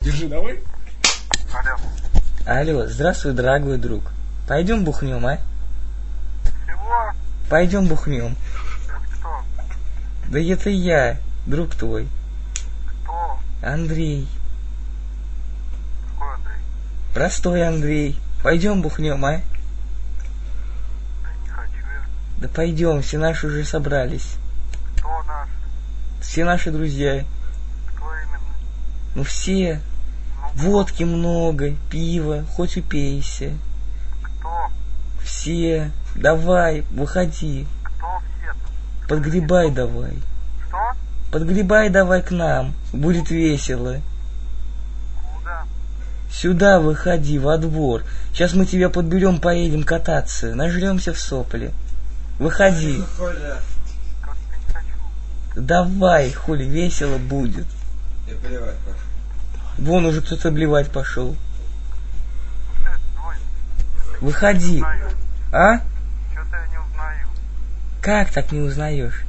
Держи, давай. Алло, здравствуй, дорогой друг. Пойдем бухнем, а? Чего? Пойдем бухнем. Это кто? Да это я, друг твой. Кто? Андрей. Какой Андрей? Простой Андрей. Пойдем бухнем, а? Да не хочу я. Да пойдем, все наши уже собрались. Кто наш? Все наши друзья. Кто именно? Ну все. Ну, Водки много, пива, хоть упейся. кто? Все. Давай, выходи. Кто все-то? Подгребай давай. Что? Подгребай давай к нам. Будет весело. Куда? Сюда выходи, во двор. Сейчас мы тебя подберем, поедем кататься. Нажремся в сопли. Выходи. Как-то не хочу. Давай, хули, весело будет. Я плевать пошел. Вон уже кто-то блевать пошел. Что это двое? Выходи. Узнаю. А? Что-то я не узнаю. Как так не узнаешь?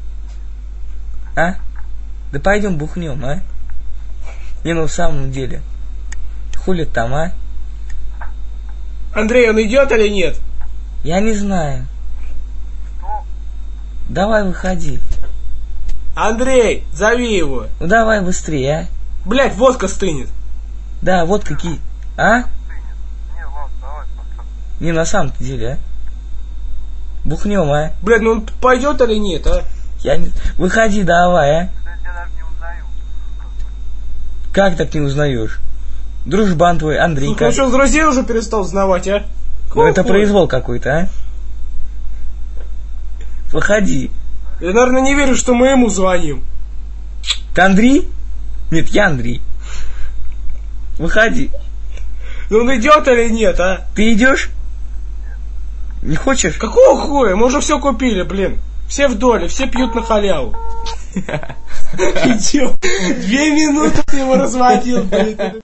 А? Да пойдем бухнем, а? Не, ну в самом деле. Хули там, а? Андрей, он идет или нет? Я не знаю. Что? Давай выходи. Андрей, зови его. Ну давай быстрее, а? Блять, водка стынет. Да, вот какие. А? Стынет. Не, ладно, давай, пацан. Не, на самом-то деле, а? Бухнем, а? Блять, ну он пойдет или нет, а? Я не... Выходи давай, а? Я тебя даже не узнаю. Как так не узнаешь? Дружбан твой, Андрей. Слушай, он что, друзей уже перестал узнавать, а? Ну это произвол какой-то, а? Выходи. Я, наверное, не верю, что мы ему звоним. Ты Андрей? Нет, я Андрей. Выходи. Ну он идет или нет, а? Ты идешь? Не хочешь? Какого хуя? Мы уже все купили, блин. Все в доле, все пьют на халяву. Идем. 2 минуты ты его разводил, блин.